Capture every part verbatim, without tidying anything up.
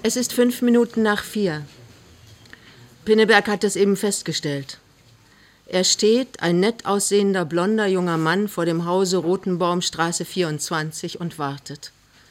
Es ist fünf Minuten nach vier. Pinneberg hat es eben festgestellt. Er steht, ein nett aussehender, blonder junger Mann, vor dem Hause Rotenbaumstraße vierundzwanzig und wartet.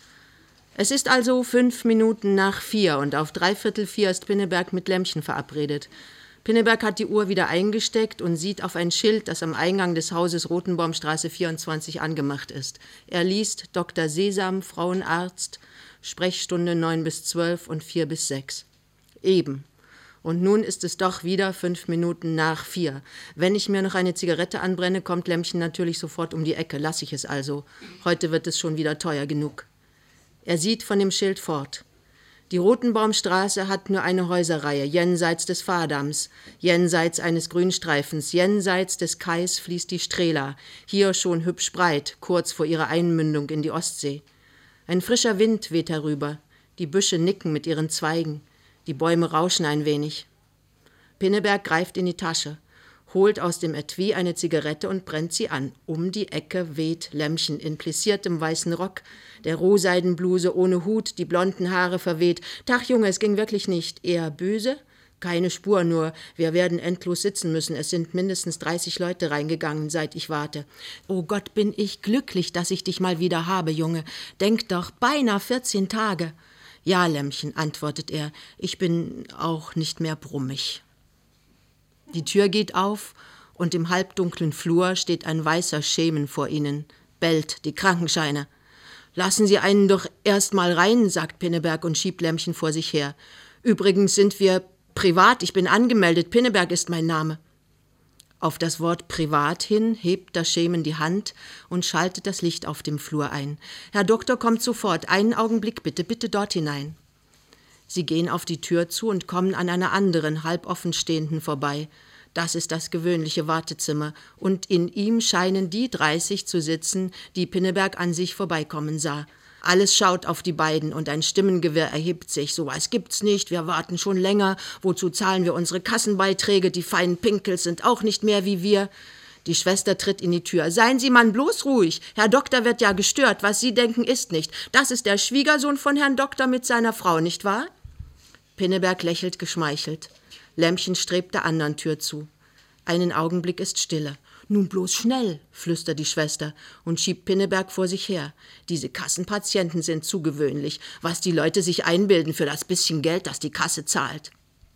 Es ist also fünf Minuten nach vier und auf dreiviertel vier ist Pinneberg mit Lämmchen verabredet. Pinneberg hat die Uhr wieder eingesteckt und sieht auf ein Schild, das am Eingang des Hauses Rotenbaumstraße vierundzwanzig angemacht ist. Er liest Doktor Sesam, Frauenarzt, Sprechstunde neun bis zwölf und vier bis sechs. Eben. Und nun ist es doch wieder fünf Minuten nach vier. Wenn ich mir noch eine Zigarette anbrenne, kommt Lämmchen natürlich sofort um die Ecke. Lass ich es also. Heute wird es schon wieder teuer genug. Er sieht von dem Schild fort. Die Rotenbaumstraße hat nur eine Häuserreihe, jenseits des Fahrdamms, jenseits eines Grünstreifens, jenseits des Kais fließt die Strela, hier schon hübsch breit, kurz vor ihrer Einmündung in die Ostsee. Ein frischer Wind weht herüber, die Büsche nicken mit ihren Zweigen, die Bäume rauschen ein wenig. Pinneberg greift in die Tasche, holt aus dem Etui eine Zigarette und brennt sie an. Um die Ecke weht Lämmchen in plissiertem weißen Rock, der Rohseidenbluse ohne Hut, die blonden Haare verweht. »Tag, Junge, es ging wirklich nicht. Eher böse?« »Keine Spur, nur wir werden endlos sitzen müssen. Es sind mindestens dreißig Leute reingegangen, seit ich warte.« »Oh Gott, bin ich glücklich, dass ich dich mal wieder habe, Junge. Denk doch, beinahe vierzehn Tage.« »Ja, Lämmchen«, antwortet er, »ich bin auch nicht mehr brummig.« Die Tür geht auf und im halbdunklen Flur steht ein weißer Schemen vor ihnen, bellt die Krankenscheine. »Lassen Sie einen doch erst mal rein«, sagt Pinneberg und schiebt Lämmchen vor sich her. »Übrigens sind wir privat, ich bin angemeldet, Pinneberg ist mein Name.« Auf das Wort privat hin hebt das Schemen die Hand und schaltet das Licht auf dem Flur ein. »Herr Doktor kommt sofort, einen Augenblick bitte, bitte dort hinein.« Sie gehen auf die Tür zu und kommen an einer anderen, halb offen stehenden vorbei. Das ist das gewöhnliche Wartezimmer, und in ihm scheinen die dreißig zu sitzen, die Pinneberg an sich vorbeikommen sah. Alles schaut auf die beiden, und ein Stimmengewirr erhebt sich. »Sowas gibt's nicht, wir warten schon länger. Wozu zahlen wir unsere Kassenbeiträge? Die feinen Pinkels sind auch nicht mehr wie wir.« Die Schwester tritt in die Tür. »Seien Sie, Mann, bloß ruhig. Herr Doktor wird ja gestört. Was Sie denken, ist nicht. Das ist der Schwiegersohn von Herrn Doktor mit seiner Frau, nicht wahr?« Pinneberg lächelt geschmeichelt. Lämmchen strebt der anderen Tür zu. Einen Augenblick ist Stille. »Nun bloß schnell«, flüstert die Schwester und schiebt Pinneberg vor sich her. »Diese Kassenpatienten sind zu gewöhnlich, was die Leute sich einbilden für das bisschen Geld, das die Kasse zahlt.«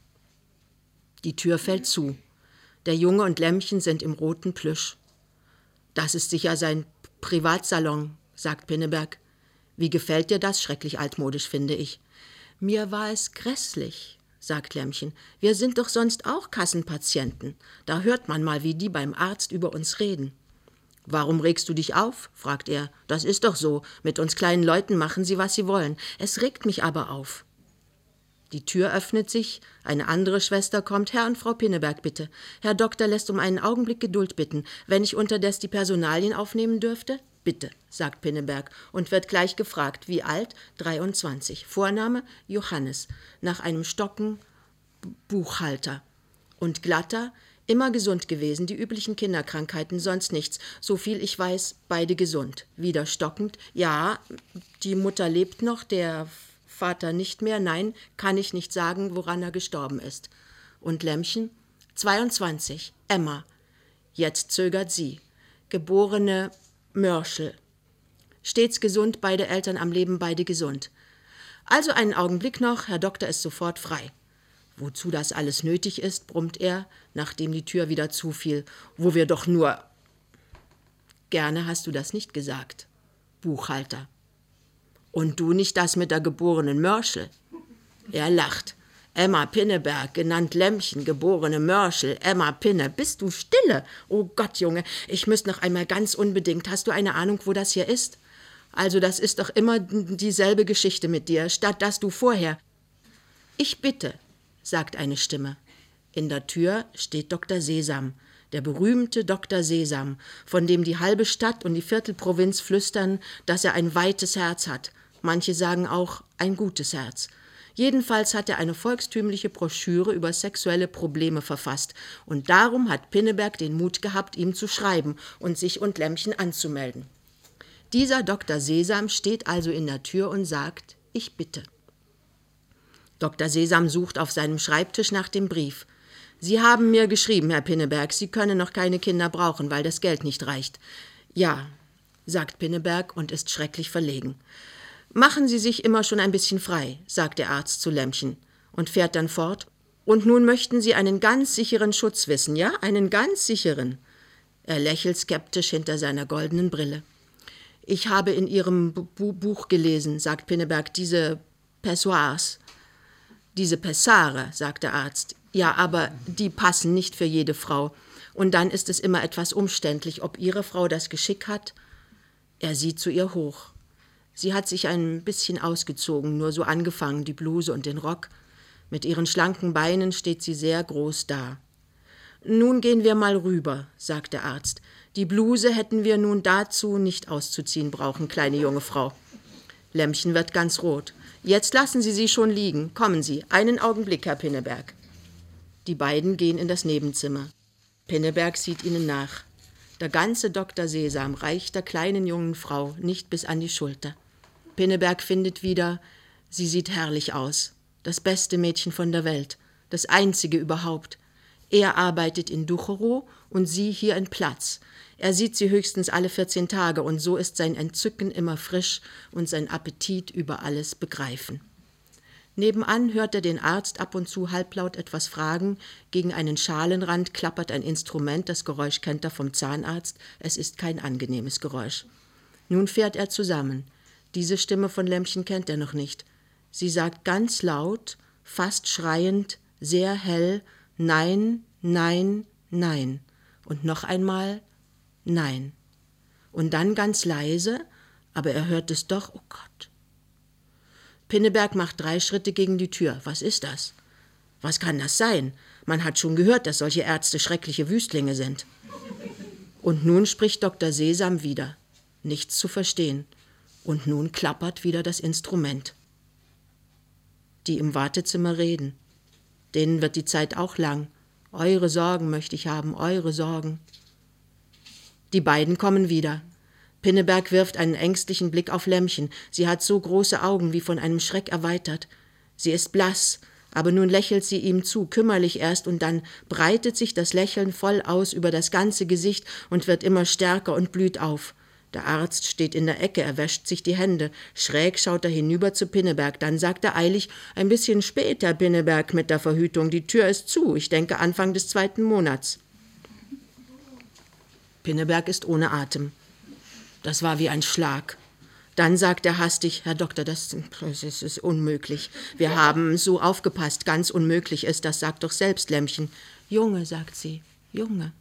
Die Tür fällt zu. Der Junge und Lämmchen sind im roten Plüsch. »Das ist sicher sein Privatsalon«, sagt Pinneberg. »Wie gefällt dir das? Schrecklich altmodisch, finde ich.« »Mir war es grässlich«, sagt Lämmchen. »Wir sind doch sonst auch Kassenpatienten. Da hört man mal, wie die beim Arzt über uns reden.« »Warum regst du dich auf?«, fragt er. »Das ist doch so. Mit uns kleinen Leuten machen sie, was sie wollen. Es regt mich aber auf.« Die Tür öffnet sich, eine andere Schwester kommt. »Herr und Frau Pinneberg, bitte. Herr Doktor lässt um einen Augenblick Geduld bitten. Wenn ich unterdes die Personalien aufnehmen dürfte?« »Bitte«, sagt Pinneberg und wird gleich gefragt. Wie alt? dreiundzwanzig. Vorname? Johannes. Nach einem Stocken Buchhalter. Und glatter? Immer gesund gewesen, die üblichen Kinderkrankheiten, sonst nichts. So viel ich weiß, beide gesund. Wieder stockend. Ja, die Mutter lebt noch, der Vater nicht mehr. Nein, kann ich nicht sagen, woran er gestorben ist. Und Lämmchen? zweiundzwanzig. Emma. Jetzt zögert sie. Geborene Mörschel. Stets gesund, beide Eltern am Leben, beide gesund. Also einen Augenblick noch, Herr Doktor ist sofort frei. Wozu das alles nötig ist, brummt er, nachdem die Tür wieder zufiel. Wo wir doch nur... Gerne hast du das nicht gesagt, Buchhalter. Und du nicht das mit der geborenen Mörschel? Er lacht. Emma Pinneberg, genannt Lämmchen, geborene Mörschel, Emma Pinne. Bist du stille? Oh Gott, Junge, ich müsste noch einmal ganz unbedingt. Hast du eine Ahnung, wo das hier ist? Also das ist doch immer dieselbe Geschichte mit dir, statt dass du vorher... Ich bitte, sagt eine Stimme. In der Tür steht Doktor Sesam, der berühmte Doktor Sesam, von dem die halbe Stadt und die Viertelprovinz flüstern, dass er ein weites Herz hat. Manche sagen auch ein gutes Herz. Jedenfalls hat er eine volkstümliche Broschüre über sexuelle Probleme verfasst. Und darum hat Pinneberg den Mut gehabt, ihm zu schreiben und sich und Lämmchen anzumelden. Dieser Doktor Sesam steht also in der Tür und sagt, ich bitte. Doktor Sesam sucht auf seinem Schreibtisch nach dem Brief. »Sie haben mir geschrieben, Herr Pinneberg, Sie können noch keine Kinder brauchen, weil das Geld nicht reicht.« »Ja«, sagt Pinneberg und ist schrecklich verlegen. »Machen Sie sich immer schon ein bisschen frei«, sagt der Arzt zu Lämmchen und fährt dann fort. »Und nun möchten Sie einen ganz sicheren Schutz wissen, ja? Einen ganz sicheren.« Er lächelt skeptisch hinter seiner goldenen Brille. »Ich habe in Ihrem Bu- Buch gelesen«, sagt Pinneberg, »diese Pessoirs.« »Diese Pessare«, sagt der Arzt. »Ja, aber die passen nicht für jede Frau. Und dann ist es immer etwas umständlich, ob Ihre Frau das Geschick hat.« Er sieht zu ihr hoch. Sie hat sich ein bisschen ausgezogen, nur so angefangen, die Bluse und den Rock. Mit ihren schlanken Beinen steht sie sehr groß da. »Nun gehen wir mal rüber«, sagt der Arzt. »Die Bluse hätten wir nun dazu nicht auszuziehen brauchen, kleine junge Frau.« Lämmchen wird ganz rot. »Jetzt lassen Sie sie schon liegen. Kommen Sie, einen Augenblick, Herr Pinneberg.« Die beiden gehen in das Nebenzimmer. Pinneberg sieht ihnen nach. Der ganze Doktor Sesam reicht der kleinen jungen Frau nicht bis an die Schulter. Pinneberg findet wieder, sie sieht herrlich aus. Das beste Mädchen von der Welt. Das einzige überhaupt. Er arbeitet in Ducherow und sie hier in Platz. Er sieht sie höchstens alle vierzehn Tage und so ist sein Entzücken immer frisch und sein Appetit über alles begreifen. Nebenan hört er den Arzt ab und zu halblaut etwas fragen. Gegen einen Schalenrand klappert ein Instrument, das Geräusch kennt er vom Zahnarzt. Es ist kein angenehmes Geräusch. Nun fährt er zusammen. Diese Stimme von Lämmchen kennt er noch nicht. Sie sagt ganz laut, fast schreiend, sehr hell, nein, nein, nein. Und noch einmal, nein. Und dann ganz leise, aber er hört es doch, oh Gott. Pinneberg macht drei Schritte gegen die Tür. Was ist das? Was kann das sein? Man hat schon gehört, dass solche Ärzte schreckliche Wüstlinge sind. Und nun spricht Doktor Sesam wieder. Nichts zu verstehen. Und nun klappert wieder das Instrument. Die im Wartezimmer reden. Denen wird die Zeit auch lang. Eure Sorgen möchte ich haben, eure Sorgen. Die beiden kommen wieder. Pinneberg wirft einen ängstlichen Blick auf Lämmchen. Sie hat so große Augen, wie von einem Schreck erweitert. Sie ist blass, aber nun lächelt sie ihm zu, kümmerlich erst, und dann breitet sich das Lächeln voll aus über das ganze Gesicht und wird immer stärker und blüht auf. Der Arzt steht in der Ecke, er wäscht sich die Hände. Schräg schaut er hinüber zu Pinneberg. Dann sagt er eilig, ein bisschen spät, Herr Pinneberg, mit der Verhütung. Die Tür ist zu, ich denke Anfang des zweiten Monats. Pinneberg ist ohne Atem. Das war wie ein Schlag. Dann sagt er hastig, Herr Doktor, das, das ist unmöglich. Wir haben so aufgepasst, ganz unmöglich ist, das sagt doch selbst Lämmchen. Junge, sagt sie, Junge.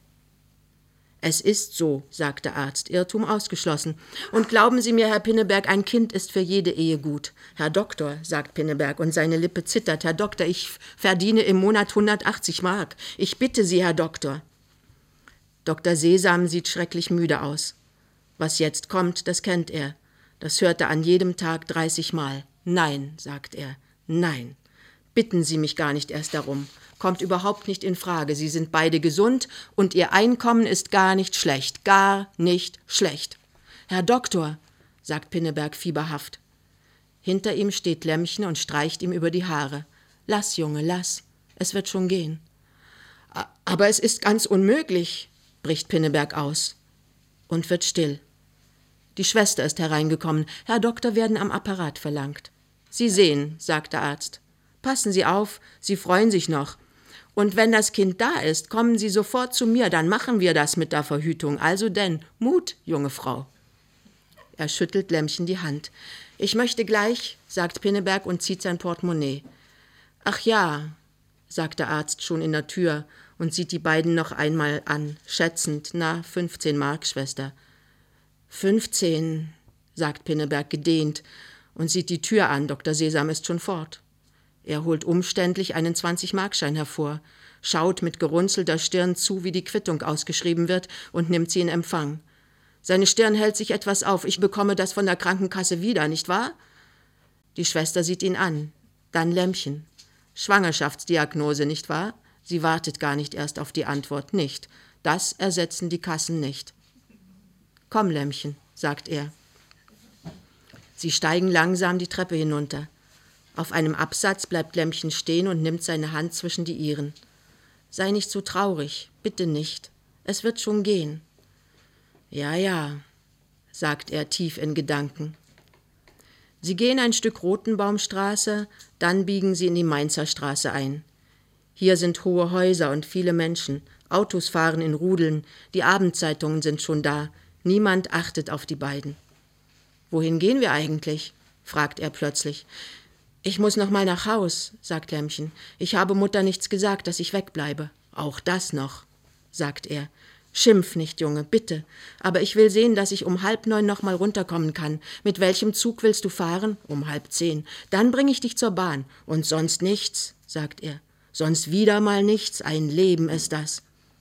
Es ist so, sagt der Arzt, Irrtum ausgeschlossen. Und glauben Sie mir, Herr Pinneberg, ein Kind ist für jede Ehe gut. Herr Doktor, sagt Pinneberg, und seine Lippe zittert, Herr Doktor, ich verdiene im Monat hundertachtzig Mark. Ich bitte Sie, Herr Doktor. Doktor Sesam sieht schrecklich müde aus. Was jetzt kommt, das kennt er. Das hört er an jedem Tag dreißig Mal. Nein, sagt er, nein. Bitten Sie mich gar nicht erst darum. Kommt überhaupt nicht in Frage. Sie sind beide gesund und Ihr Einkommen ist gar nicht schlecht. Gar nicht schlecht. Herr Doktor, sagt Pinneberg fieberhaft. Hinter ihm steht Lämmchen und streicht ihm über die Haare. Lass, Junge, lass. Es wird schon gehen. Aber es ist ganz unmöglich, bricht Pinneberg aus und wird still. Die Schwester ist hereingekommen. Herr Doktor, werden am Apparat verlangt. Sie sehen, sagt der Arzt. Passen Sie auf, Sie freuen sich noch. Und wenn das Kind da ist, kommen Sie sofort zu mir, dann machen wir das mit der Verhütung. Also denn, Mut, junge Frau. Er schüttelt Lämmchen die Hand. Ich möchte gleich, sagt Pinneberg und zieht sein Portemonnaie. Ach ja, sagt der Arzt schon in der Tür und sieht die beiden noch einmal an, schätzend. Na, fünfzehn Mark, Schwester. Fünfzehn, sagt Pinneberg gedehnt und sieht die Tür an. Doktor Sesam ist schon fort. Er holt umständlich einen zwanzig-Markschein hervor, schaut mit gerunzelter Stirn zu, wie die Quittung ausgeschrieben wird, und nimmt sie in Empfang. Seine Stirn hält sich etwas auf. Ich bekomme das von der Krankenkasse wieder, nicht wahr? Die Schwester sieht ihn an. Dann Lämmchen. Schwangerschaftsdiagnose, nicht wahr? Sie wartet gar nicht erst auf die Antwort. Nicht. Das ersetzen die Kassen nicht. Komm, Lämmchen, sagt er. Sie steigen langsam die Treppe hinunter. Auf einem Absatz bleibt Lämmchen stehen und nimmt seine Hand zwischen die ihren. »Sei nicht so traurig, bitte nicht. Es wird schon gehen.« »Ja, ja«, sagt er tief in Gedanken. Sie gehen ein Stück Rotenbaumstraße, dann biegen sie in die Mainzer Straße ein. Hier sind hohe Häuser und viele Menschen. Autos fahren in Rudeln, die Abendzeitungen sind schon da. Niemand achtet auf die beiden. »Wohin gehen wir eigentlich?« fragt er plötzlich. »Ich muss noch mal nach Haus«, sagt Lämmchen. »Ich habe Mutter nichts gesagt, dass ich wegbleibe.« »Auch das noch«, sagt er. »Schimpf nicht, Junge, bitte. Aber ich will sehen, dass ich um halb neun noch mal runterkommen kann. Mit welchem Zug willst du fahren?« »Um halb zehn. Dann bringe ich dich zur Bahn.« »Und sonst nichts«, sagt er. »Sonst wieder mal nichts. Ein Leben ist das.«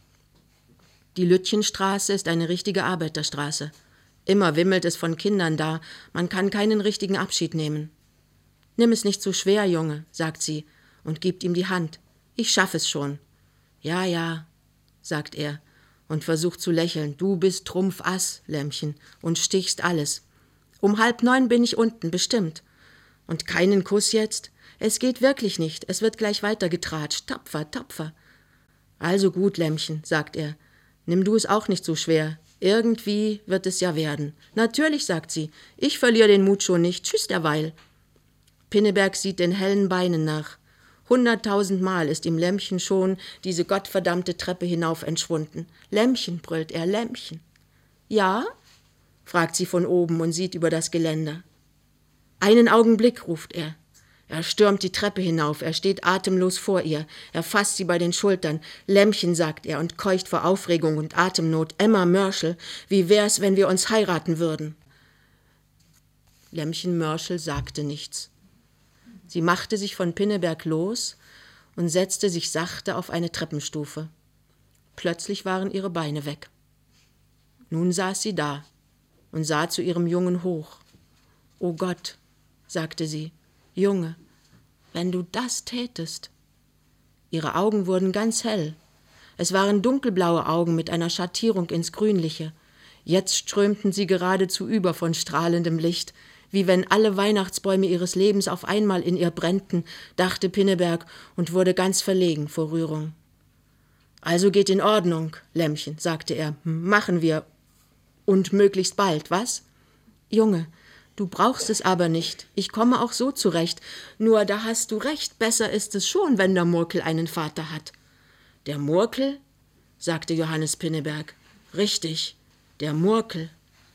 Die Lütchenstraße ist eine richtige Arbeiterstraße. Immer wimmelt es von Kindern da. Man kann keinen richtigen Abschied nehmen. »Nimm es nicht so schwer, Junge«, sagt sie und gibt ihm die Hand. »Ich schaff es schon.« »Ja, ja«, sagt er und versucht zu lächeln. »Du bist Trumpfass, Lämmchen, und stichst alles. Um halb neun bin ich unten, bestimmt. Und keinen Kuss jetzt? Es geht wirklich nicht, es wird gleich weitergetratscht. Tapfer, tapfer.« »Also gut, Lämmchen«, sagt er. »Nimm du es auch nicht so schwer. Irgendwie wird es ja werden.« »Natürlich«, sagt sie. »Ich verliere den Mut schon nicht. Tschüss derweil.« Pinneberg sieht den hellen Beinen nach. Hunderttausendmal ist ihm Lämmchen schon diese gottverdammte Treppe hinauf entschwunden. »Lämmchen«, brüllt er, »Lämmchen.« »Ja?«, fragt sie von oben und sieht über das Geländer. »Einen Augenblick«, ruft er. Er stürmt die Treppe hinauf, er steht atemlos vor ihr, er fasst sie bei den Schultern. »Lämmchen«, sagt er und keucht vor Aufregung und Atemnot. »Emma Mörschel, wie wär's, wenn wir uns heiraten würden?« Lämmchen Mörschel sagte nichts. Sie machte sich von Pinneberg los und setzte sich sachte auf eine Treppenstufe. Plötzlich waren ihre Beine weg. Nun saß sie da und sah zu ihrem Jungen hoch. »O Gott«, sagte sie, »Junge, wenn du das tätest.« Ihre Augen wurden ganz hell. Es waren dunkelblaue Augen mit einer Schattierung ins Grünliche. Jetzt strömten sie geradezu über von strahlendem Licht, wie wenn alle Weihnachtsbäume ihres Lebens auf einmal in ihr brennten, dachte Pinneberg und wurde ganz verlegen vor Rührung. »Also geht in Ordnung, Lämmchen«, sagte er, »machen wir. Und möglichst bald, was?« »Junge, du brauchst es aber nicht. Ich komme auch so zurecht. Nur da hast du recht, besser ist es schon, wenn der Murkel einen Vater hat.« »Der Murkel?«, sagte Johannes Pinneberg. »Richtig, der Murkel.«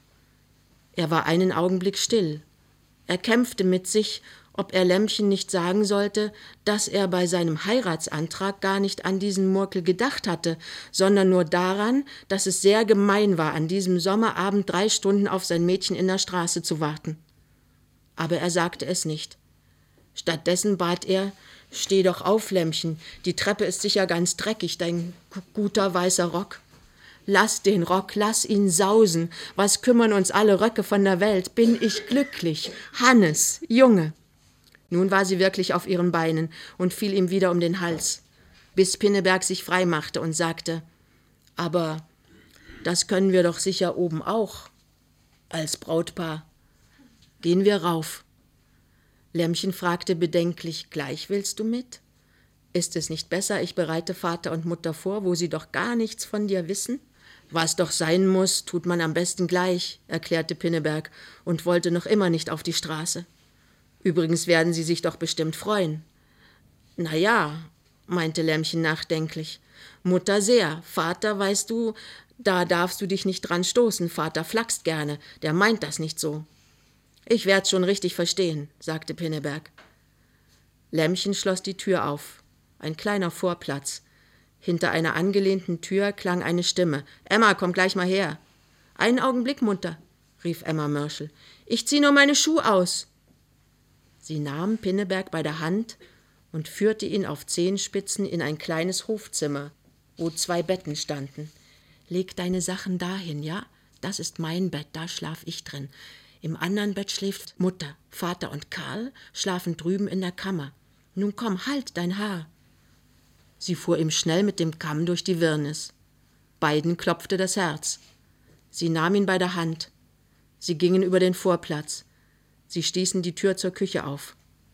Er war einen Augenblick still. Er kämpfte mit sich, ob er Lämmchen nicht sagen sollte, dass er bei seinem Heiratsantrag gar nicht an diesen Murkel gedacht hatte, sondern nur daran, dass es sehr gemein war, an diesem Sommerabend drei Stunden auf sein Mädchen in der Straße zu warten. Aber er sagte es nicht. Stattdessen bat er, »Steh doch auf, Lämmchen, die Treppe ist sicher ganz dreckig, dein guter weißer Rock.« »Lass den Rock, lass ihn sausen. Was kümmern uns alle Röcke von der Welt? Bin ich glücklich. Hannes, Junge.« Nun war sie wirklich auf ihren Beinen und fiel ihm wieder um den Hals, bis Pinneberg sich frei machte und sagte, »Aber das können wir doch sicher oben auch, als Brautpaar. Gehen wir rauf.« Lämmchen fragte bedenklich, »Gleich willst du mit? Ist es nicht besser, ich bereite Vater und Mutter vor, wo sie doch gar nichts von dir wissen?« »Was doch sein muss, tut man am besten gleich«, erklärte Pinneberg und wollte noch immer nicht auf die Straße. »Übrigens werden Sie sich doch bestimmt freuen.« »Na ja«, meinte Lämmchen nachdenklich, »Mutter sehr, Vater, weißt du, da darfst du dich nicht dran stoßen, Vater flachst gerne, der meint das nicht so.« »Ich werd's schon richtig verstehen«, sagte Pinneberg. Lämmchen schloss die Tür auf. Ein kleiner Vorplatz. Hinter einer angelehnten Tür klang eine Stimme. »Emma, komm gleich mal her.« »Einen Augenblick, Mutter«, rief Emma Mörschel. »Ich zieh nur meine Schuhe aus.« Sie nahm Pinneberg bei der Hand und führte ihn auf Zehenspitzen in ein kleines Hofzimmer, wo zwei Betten standen. »Leg deine Sachen dahin, ja? Das ist mein Bett, da schlaf ich drin. Im anderen Bett schläft Mutter, Vater und Karl schlafen drüben in der Kammer. Nun komm, halt dein Haar.« Sie fuhr ihm schnell mit dem Kamm durch die Wirrnis. Beiden klopfte das Herz. Sie nahm ihn bei der Hand. Sie gingen über den Vorplatz. Sie stießen die Tür zur Küche auf.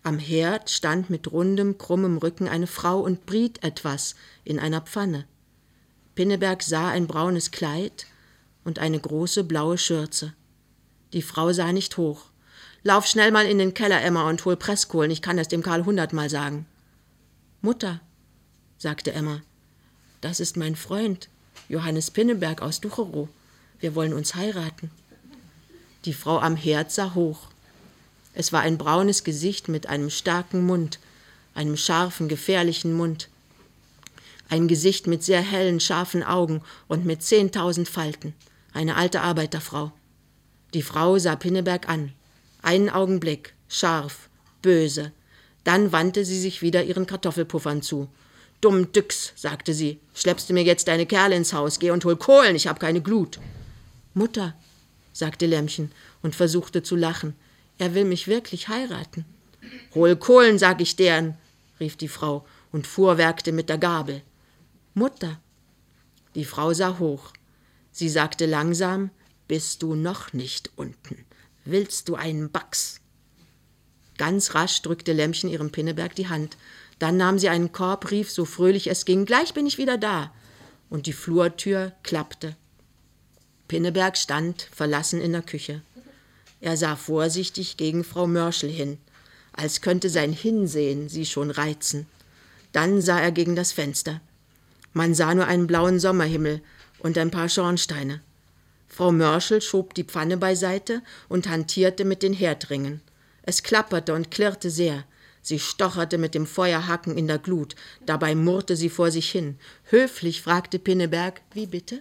Am Herd stand mit rundem, krummem Rücken eine Frau und briet etwas in einer Pfanne. Pinneberg sah ein braunes Kleid und eine große blaue Schürze. Die Frau sah nicht hoch. »Lauf schnell mal in den Keller, Emma, und hol Presskohlen, ich kann das dem Karl hundertmal sagen.« »Mutter«, sagte Emma, »das ist mein Freund, Johannes Pinneberg aus Ducherow. Wir wollen uns heiraten.« Die Frau am Herd sah hoch. Es war ein braunes Gesicht mit einem starken Mund, einem scharfen, gefährlichen Mund. Ein Gesicht mit sehr hellen, scharfen Augen und mit zehntausend Falten. Eine alte Arbeiterfrau. Die Frau sah Pinneberg an. Einen Augenblick, scharf, böse. Dann wandte sie sich wieder ihren Kartoffelpuffern zu. »Dumm Düx«, sagte sie, »schleppst du mir jetzt deine Kerle ins Haus? Geh und hol Kohlen, ich hab keine Glut.« »Mutter«, sagte Lämmchen und versuchte zu lachen, »er will mich wirklich heiraten.« »Hol Kohlen, sag ich deren«, rief die Frau und fuhrwerkte mit der Gabel. »Mutter«, die Frau sah hoch. Sie sagte langsam, »bist du noch nicht unten? Willst du einen Bax?« Ganz rasch drückte Lämmchen ihrem Pinneberg die Hand. Dann nahm sie einen Korb, rief, so fröhlich es ging, »Gleich bin ich wieder da!« Und die Flurtür klappte. Pinneberg stand verlassen in der Küche. Er sah vorsichtig gegen Frau Mörschel hin, als könnte sein Hinsehen sie schon reizen. Dann sah er gegen das Fenster. Man sah nur einen blauen Sommerhimmel und ein paar Schornsteine. Frau Mörschel schob die Pfanne beiseite und hantierte mit den Herdringen. Es klapperte und klirrte sehr. Sie stocherte mit dem Feuerhaken in der Glut. Dabei murrte sie vor sich hin. Höflich fragte Pinneberg, »Wie bitte?«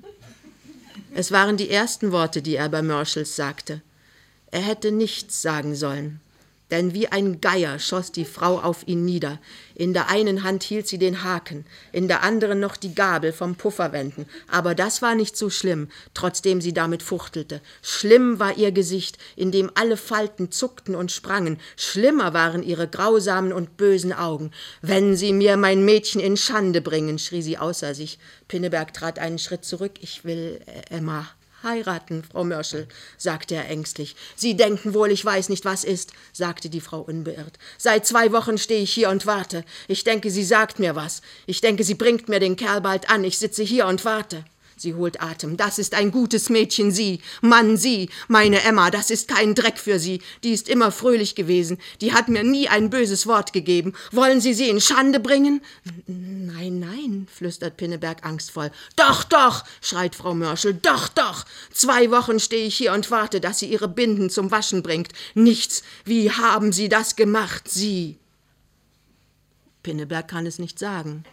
Es waren die ersten Worte, die er bei Mörschels sagte. Er hätte nichts sagen sollen. Denn wie ein Geier schoss die Frau auf ihn nieder. In der einen Hand hielt sie den Haken, in der anderen noch die Gabel vom Pufferwenden. Aber das war nicht so schlimm, trotzdem sie damit fuchtelte. Schlimm war ihr Gesicht, in dem alle Falten zuckten und sprangen. Schlimmer waren ihre grausamen und bösen Augen. »Wenn Sie mir mein Mädchen in Schande bringen«, schrie sie außer sich. Pinneberg trat einen Schritt zurück. »Ich will äh, Emma heiraten, Frau Mörschel«, sagte er ängstlich. »Sie denken wohl, ich weiß nicht, was ist«, sagte die Frau unbeirrt. »Seit zwei Wochen stehe ich hier und warte. Ich denke, sie sagt mir was. Ich denke, sie bringt mir den Kerl bald an. Ich sitze hier und warte.« Sie holt Atem. »Das ist ein gutes Mädchen, sie. Mann, sie. Meine Emma, das ist kein Dreck für sie. Die ist immer fröhlich gewesen. Die hat mir nie ein böses Wort gegeben. Wollen Sie sie in Schande bringen?« »Nein, nein«, flüstert Pinneberg angstvoll. »Doch, doch«, schreit Frau Mörschel. »Doch, doch. Zwei Wochen stehe ich hier und warte, dass sie ihre Binden zum Waschen bringt. Nichts. Wie haben Sie das gemacht, Sie?« Pinneberg kann es nicht sagen.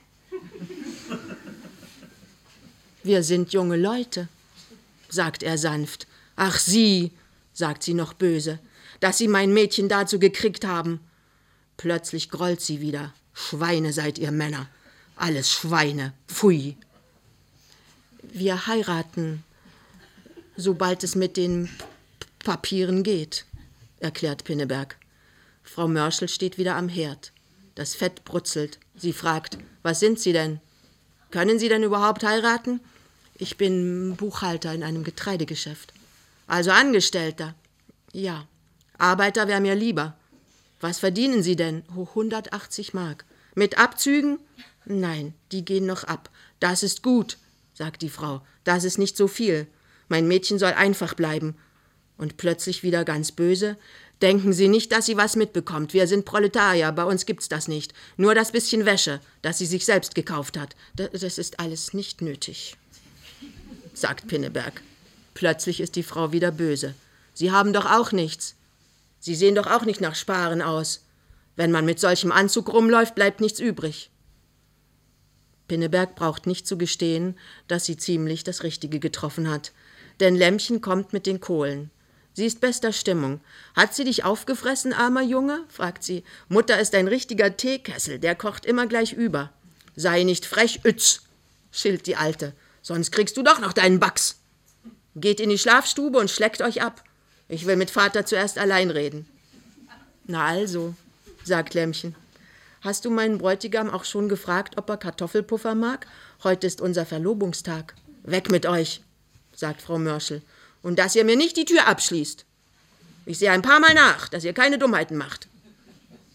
»Wir sind junge Leute«, sagt er sanft. »Ach, Sie«, sagt sie noch böse, »dass Sie mein Mädchen dazu gekriegt haben.« Plötzlich grollt sie wieder. »Schweine seid ihr Männer. Alles Schweine. Pfui.« »Wir heiraten, sobald es mit den P- Papieren geht«, erklärt Pinneberg. Frau Mörschel steht wieder am Herd. Das Fett brutzelt. Sie fragt, »Was sind Sie denn? Können Sie denn überhaupt heiraten?« »Ich bin Buchhalter in einem Getreidegeschäft.« »Also Angestellter?« »Ja.« »Arbeiter wäre mir lieber.« »Was verdienen Sie denn?« »hundertachtzig Mark.« »Mit Abzügen?« »Nein, die gehen noch ab.« »Das ist gut«, sagt die Frau. »Das ist nicht so viel. Mein Mädchen soll einfach bleiben.« Und plötzlich wieder ganz böse, »Denken Sie nicht, dass sie was mitbekommt. Wir sind Proletarier, bei uns gibt's das nicht. Nur das bisschen Wäsche, das sie sich selbst gekauft hat. Das ist alles nicht nötig«, sagt Pinneberg. Plötzlich ist die Frau wieder böse. »Sie haben doch auch nichts. Sie sehen doch auch nicht nach Sparen aus. Wenn man mit solchem Anzug rumläuft, bleibt nichts übrig.« Pinneberg braucht nicht zu gestehen, dass sie ziemlich das Richtige getroffen hat. Denn Lämmchen kommt mit den Kohlen. Sie ist bester Stimmung. »Hat sie dich aufgefressen, armer Junge?«, fragt sie. »Mutter ist ein richtiger Teekessel, der kocht immer gleich über.« »Sei nicht frech, Ütz«, schilt die Alte, »sonst kriegst du doch noch deinen Bax. Geht in die Schlafstube und schleckt euch ab. Ich will mit Vater zuerst allein reden.« »Na also«, sagt Lämmchen. »Hast du meinen Bräutigam auch schon gefragt, ob er Kartoffelpuffer mag? Heute ist unser Verlobungstag.« »Weg mit euch«, sagt Frau Mörschel. »Und dass ihr mir nicht die Tür abschließt. Ich sehe ein paar Mal nach, dass ihr keine Dummheiten macht.«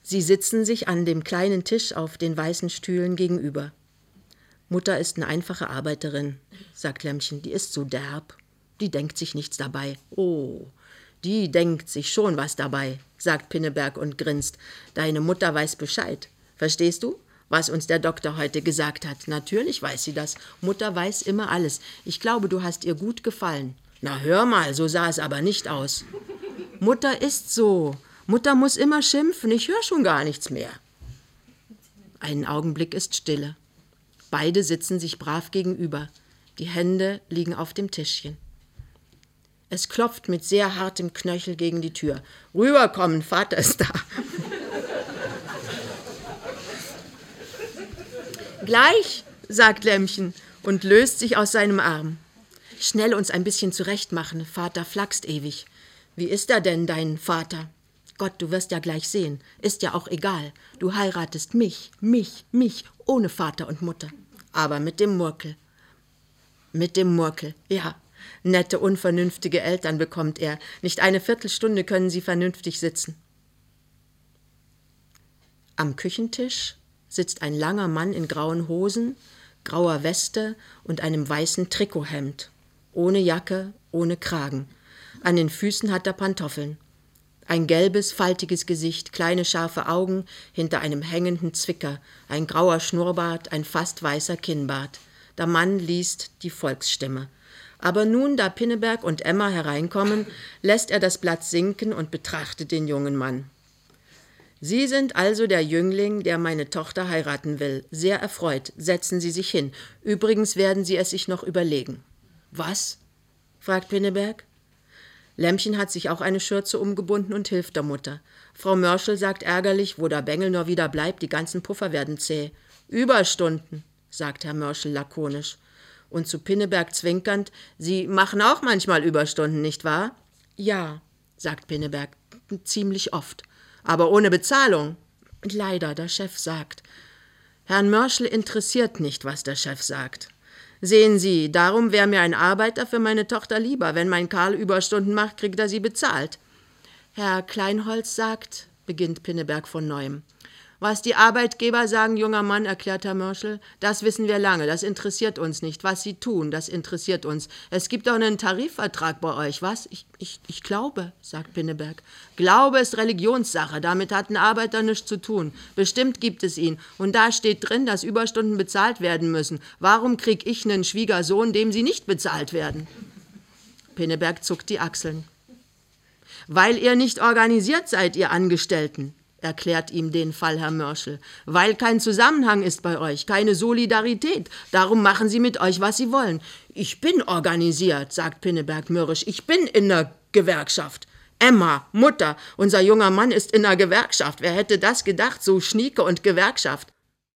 Sie sitzen sich an dem kleinen Tisch auf den weißen Stühlen gegenüber. Mutter ist eine einfache Arbeiterin, sagt Lämmchen, die ist so derb, die denkt sich nichts dabei. Oh, die denkt sich schon was dabei, sagt Pinneberg und grinst. Deine Mutter weiß Bescheid. Verstehst du, was uns der Doktor heute gesagt hat? Natürlich weiß sie das. Mutter weiß immer alles. Ich glaube, du hast ihr gut gefallen. Na hör mal, so sah es aber nicht aus. Mutter ist so. Mutter muss immer schimpfen, ich höre schon gar nichts mehr. Einen Augenblick ist Stille. Beide sitzen sich brav gegenüber. Die Hände liegen auf dem Tischchen. Es klopft mit sehr hartem Knöchel gegen die Tür. Rüberkommen, Vater ist da. Gleich, sagt Lämmchen und löst sich aus seinem Arm. Schnell uns ein bisschen zurechtmachen, Vater flaxt ewig. Wie ist er denn, dein Vater? Gott, du wirst ja gleich sehen. Ist ja auch egal. Du heiratest mich, mich, mich, ohne Vater und Mutter. Aber mit dem Murkel. Mit dem Murkel, ja. Nette, unvernünftige Eltern bekommt er. Nicht eine Viertelstunde können sie vernünftig sitzen. Am Küchentisch sitzt ein langer Mann in grauen Hosen, grauer Weste und einem weißen Trikothemd. Ohne Jacke, ohne Kragen. An den Füßen hat er Pantoffeln. Ein gelbes, faltiges Gesicht, kleine scharfe Augen hinter einem hängenden Zwicker, ein grauer Schnurrbart, ein fast weißer Kinnbart. Der Mann liest die Volksstimme. Aber nun, da Pinneberg und Emma hereinkommen, lässt er das Blatt sinken und betrachtet den jungen Mann. Sie sind also der Jüngling, der meine Tochter heiraten will. Sehr erfreut. Setzen Sie sich hin. Übrigens werden Sie es sich noch überlegen. Was? Fragt Pinneberg. Lämmchen hat sich auch eine Schürze umgebunden und hilft der Mutter. Frau Mörschel sagt ärgerlich, wo der Bengel nur wieder bleibt, die ganzen Puffer werden zäh. Überstunden, sagt Herr Mörschel lakonisch. Und zu Pinneberg zwinkernd, Sie machen auch manchmal Überstunden, nicht wahr? Ja, sagt Pinneberg, ziemlich oft. Aber ohne Bezahlung. Leider, der Chef sagt. Herrn Mörschel interessiert nicht, was der Chef sagt. Sehen Sie, darum wäre mir ein Arbeiter für meine Tochter lieber. Wenn mein Karl Überstunden macht, kriegt er sie bezahlt. Herr Kleinholz sagt, beginnt Pinneberg von Neuem. Was die Arbeitgeber sagen, junger Mann, erklärt Herr Mörschel, das wissen wir lange, das interessiert uns nicht. Was sie tun, das interessiert uns. Es gibt doch einen Tarifvertrag bei euch, was? Ich, ich, ich glaube, sagt Pinneberg. Glaube ist Religionssache, damit hat ein Arbeiter nichts zu tun. Bestimmt gibt es ihn. Und da steht drin, dass Überstunden bezahlt werden müssen. Warum krieg ich einen Schwiegersohn, dem sie nicht bezahlt werden? Pinneberg zuckt die Achseln. Weil ihr nicht organisiert seid, ihr Angestellten, erklärt ihm den Fall Herr Mörschel. Weil kein Zusammenhang ist bei euch, keine Solidarität. Darum machen sie mit euch, was sie wollen. Ich bin organisiert, sagt Pinneberg mürrisch. Ich bin in der Gewerkschaft. Emma, Mutter, unser junger Mann ist in der Gewerkschaft. Wer hätte das gedacht, so Schnieke und Gewerkschaft?